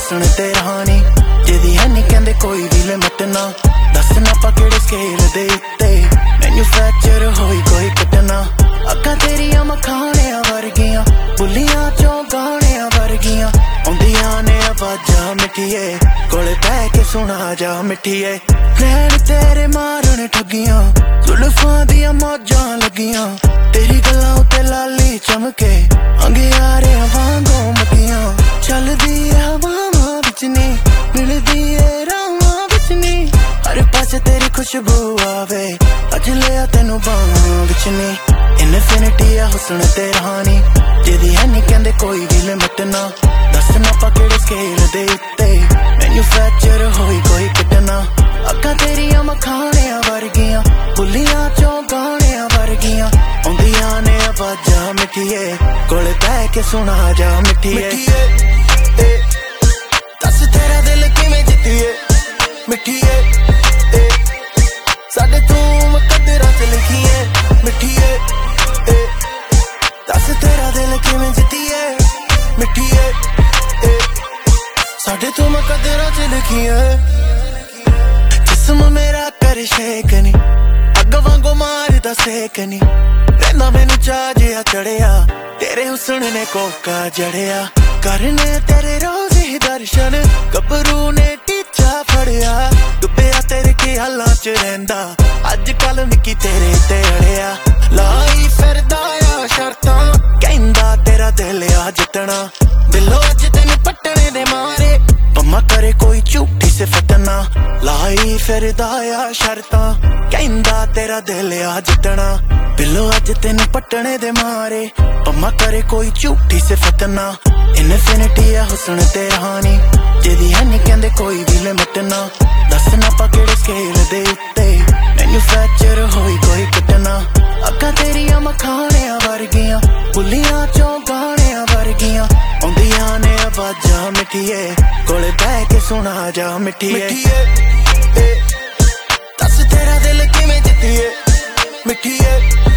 हुस्न तेरा नी जेदी है नी कहंदे कोई भी लिमिट ना दस ना पा केड़े स्केल दे उत्ते मैन्यूफैक्चर होई कोई कटना अक्खां तेरियां मखाणियां वर्गियां बुलियां चों गाणियां वर्गियां आउंदियां ने आवाजां मिठिए कोले पै के सुना जा मिठिए नैन तेरे मारन ठगियां जुल्फां दियां मौजां लगियां तेरी गल्लां उत्ते लाली चमके अंगियारे वांगों मगियां चलदी हवावां विच नी मिलदी ए रावां विच नी हर पासे तेरी खुशबू आवे अज लिया तैनू बाहां विच नी इनफिनिटी आ हुस्न तेरा नी जेदी है नी कहंदे कोई भी लिमिट ना दस ना पा केड़े स्केल दे उत्ते मैन्यूफैक्चर होई कोई कटना अक्खां तेरियां मखाणियां वर्गियां बुलियां चों गाणियां वर्गियां आउंदियां ने आवाजां मिठिए कोले पै के सुना जा मिठिए दस तेरा दिल किवें जित्तिए मिठिए साडे तू मुकद्दरां च लिखिए मिठिए दस तेरा दिल किवें जित्तिए मिठिए साडे तू मुकद्दरां च लिखिए जिस्म मेरा कर शेक नी अग वांगू मारदा सेक नी रैंदा मैनू चाह जिहा चढ़िया तेरे हुस्न ने कोका जड़िया करने तेरे रोज ही दर्शन गबरू ने टीचा फड़िया डुबिया तेरे ख्यालां च रहिंदा अज कल मिकी तेरे ते अड़िया लाई फिरदा आ शर्तां कहंदा तेरा दिल आ जितना दिलों अज तैनू पट्टने दे मारे पम्मा करे कोई झूठी सिफत ना लाई फिरदा आ शर्तां कहंदा तेरा दिल आ जितना दिलों अज तैनू पट्टने दे मारे पम्मा करे कोई झूठी सिफत ना इनफिनिटी आ हुस्न तेरा नी जेदी है नी कहंदे कोई भी लिमिट ना दस ना पा केड़े स्केल दे उत्ते मैन्यूफैक्चर होई कोई कटना अक्खां तेरियां मखाणियां वर्गियां बुलियां चों गाणियां वर्गियां आउंदियां ने आवाजां मिठिए कोले पै के सुना जा मिठिए दस तेरा दिल किवें जित्तिए मिठिए